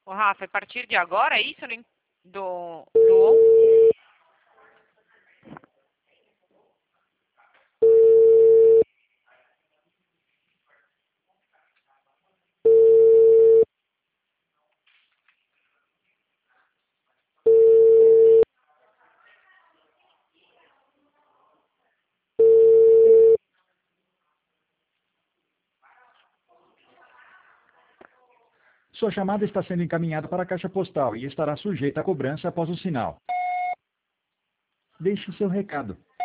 Ô, Rafa, a partir de agora é isso? Do... Sua chamada está sendo encaminhada para a caixa postal e estará sujeita a cobrança após o sinal. Deixe seu recado.